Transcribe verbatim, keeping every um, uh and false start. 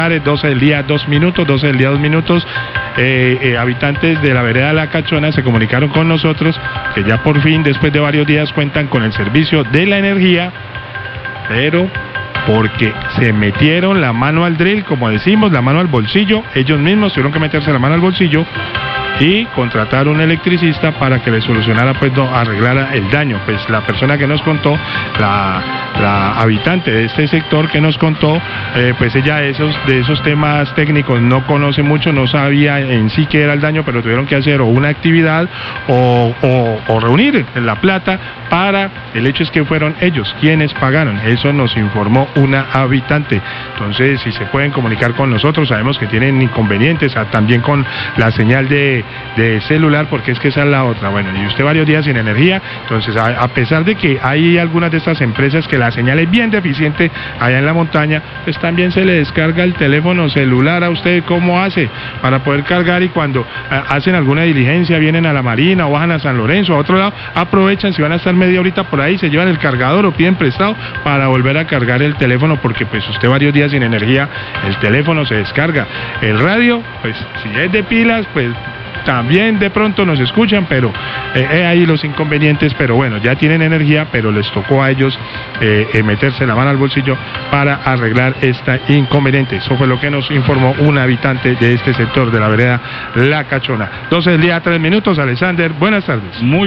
doce del día, dos minutos, doce del día, dos minutos. Eh, eh, habitantes de la vereda La Cachona se comunicaron con nosotros que ya por fin, después de varios días, cuentan con el servicio de la energía, pero porque se metieron la mano al drill, como decimos, la mano al bolsillo. Ellos mismos tuvieron que meterse la mano al bolsillo y contratar un electricista para que le solucionara, pues no, arreglara el daño. Pues la persona que nos contó, la, la habitante de este sector que nos contó, eh, pues ella esos, de esos temas técnicos no conoce mucho, no sabía en sí qué era el daño, pero tuvieron que hacer o una actividad o, o, o reunir la plata para, el hecho es que fueron ellos quienes pagaron, eso nos informó una habitante. Entonces, si se pueden comunicar con nosotros, sabemos que tienen inconvenientes, también con la señal de de celular, porque es que esa es la otra. Bueno, y usted varios días sin energía, entonces a, a pesar de que hay algunas de estas empresas que la señal es bien deficiente allá en la montaña, pues también se le descarga el teléfono celular a usted. ¿Cómo hace para poder cargar? Y cuando a, hacen alguna diligencia, vienen a la Marina o bajan a San Lorenzo, a otro lado, aprovechan, si van a estar media horita por ahí, se llevan el cargador o piden prestado para volver a cargar el teléfono, porque pues usted varios días sin energía, el teléfono se descarga. El radio, pues si es de pilas, pues también de pronto nos escuchan, pero eh, eh, ahí los inconvenientes, pero bueno, ya tienen energía, pero les tocó a ellos eh, eh, meterse la mano al bolsillo para arreglar esta inconveniente. Eso fue lo que nos informó un habitante de este sector de la vereda La Cachona. doce del día, tres minutos. Alexander, buenas tardes. Muy